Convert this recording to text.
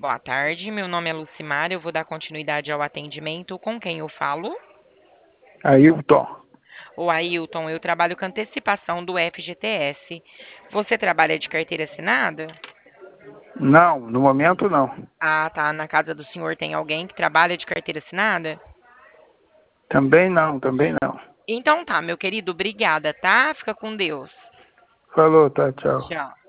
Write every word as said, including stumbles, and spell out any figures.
Boa tarde, meu nome é Lucimar, eu vou dar continuidade ao atendimento. Com quem eu falo? Ailton. O Ailton, eu trabalho com antecipação do F G T S. Você trabalha de carteira assinada? Não, no momento não. Ah, tá. Na casa do senhor tem alguém que trabalha de carteira assinada? Também não, também não. Então tá, meu querido, obrigada, tá? Fica com Deus. Falou, tá, tchau. Tchau.